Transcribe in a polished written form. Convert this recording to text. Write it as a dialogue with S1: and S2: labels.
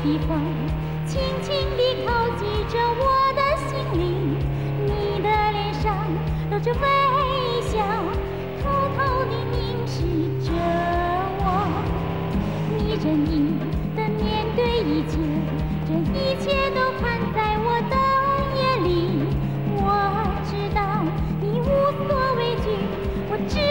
S1: 的风，轻轻地靠近着我的心灵。你的脸上露着微笑，偷偷地凝视着我。你认真地面对一切，这一切都看在我的眼里。我知道你无所畏惧，我知